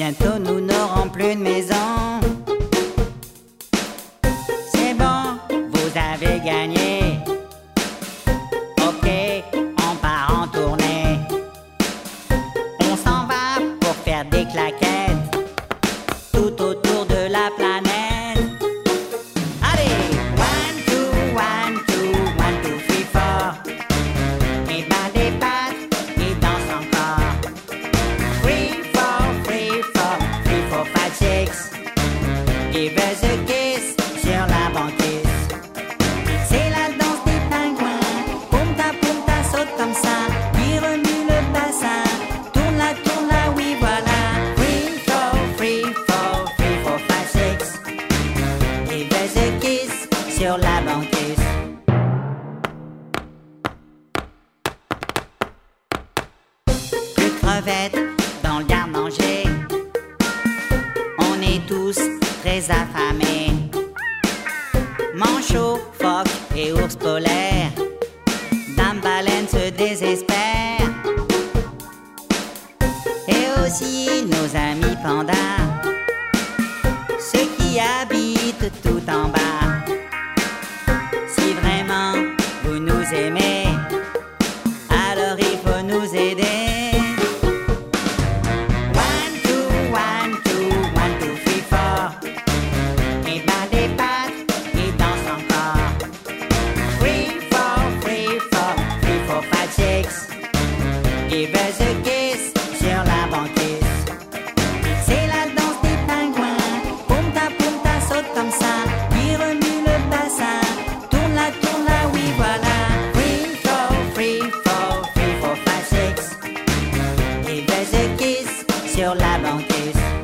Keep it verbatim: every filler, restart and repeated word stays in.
bientôt nous n'aurons plus de maison. C'est bon, vous avez gagné. Ok, on part en tournée. On s'en va pour faire des claquettes tout autour de la planète. Allez, one, two, one, two, one, two, three, four. Et bat des pattes et danse encore. Three, four, three, four, three, four, five, six. Give us a kiss sur la banquise. C'est la danse des pingouins. Punta, punta, saute comme ça. Il remue le bassin. Tourne la, tourne la, oui voilà. Three, four, three, four, three, four, five, six. Give us a kiss sur la banquise. Plus de crevettes dans le garde-manger. On est tous très affamés. Manchots, phoques et ours polaires. Dame baleine se désespère. Et aussi nos amis pandas, ceux qui habitent tout en bas. Si vraiment vous nous aimez, alors il faut nous aider. One, two, one, two, one, two, three, four. Et bat des pattes et danse encore. Three, four, three, four, three, four, five, six. Give us a kiss sur la banquise. C'est la danse des pingouins. Punta, punta, saute comme ça. Il remue le bassin. Tourne la, tourne la, oui voilà. Three, four, three, four, three, four, five, six. Give us a kiss sur la banquise.